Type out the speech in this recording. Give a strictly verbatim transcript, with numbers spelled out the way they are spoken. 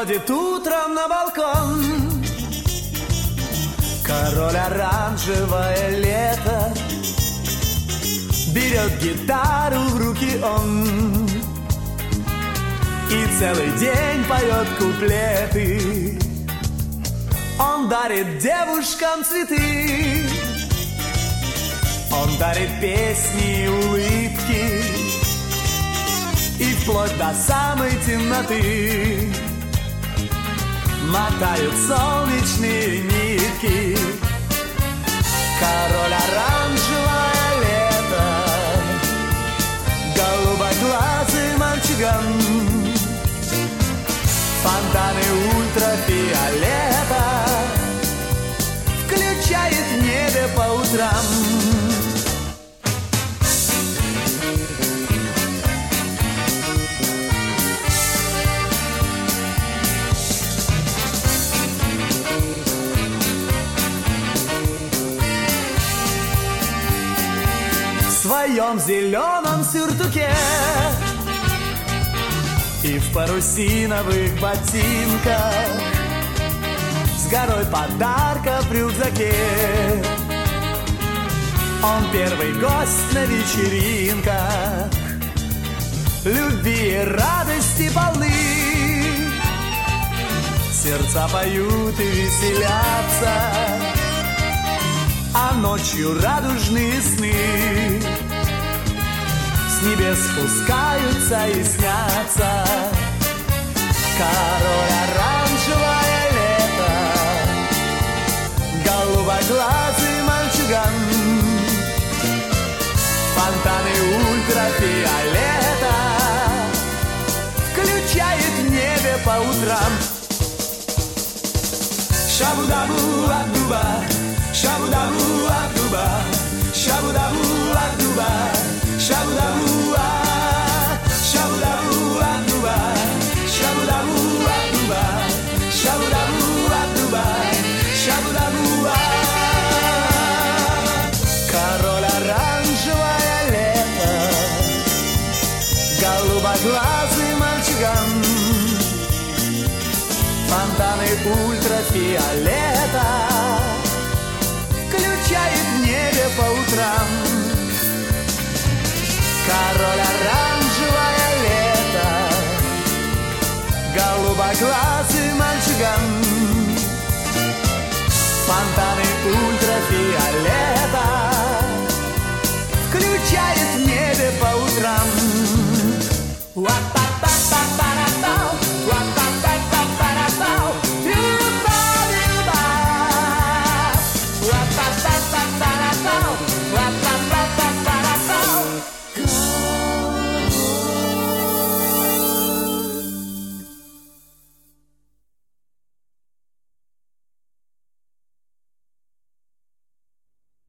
выходит утром на балкон. Король оранжевое лето, берет гитару в руки он и целый день поет куплеты. Он дарит девушкам цветы, он дарит песни и улыбки, и вплоть до самой темноты мотают солнечные нитки. Король оранжевое лето, голубоглазый мальчуган, фонтаны ультрафиолета включает в небе по утрам. В своем зеленом сюртуке и в парусиновых ботинках, с горой подарков в рюкзаке, он первый гость на вечеринках, любви и радости полны. Сердца поют и веселятся, а ночью радужные сны с небес спускаются и снятся. Король оранжевое лето, голубоглазый мальчуган, фонтаны ультрафиолета включает в небе по утрам. Шабу-дабу-а-дуба, шабу-дабу-а-дуба, шабу-дабу-а-дуба, шабу-дабу-а, шабу-дабу-а-дуба, шабу-дабу-а-дуба, шабу-дабу-а-дуба, шабу-дабу-а. Король оранжевое лето, голубоглазый мальчуган, фонтаны ультрафиолета включает в небе по утрам. Король оранжевое лето, голубоглазый мальчуган, фонтаны ультрафиолета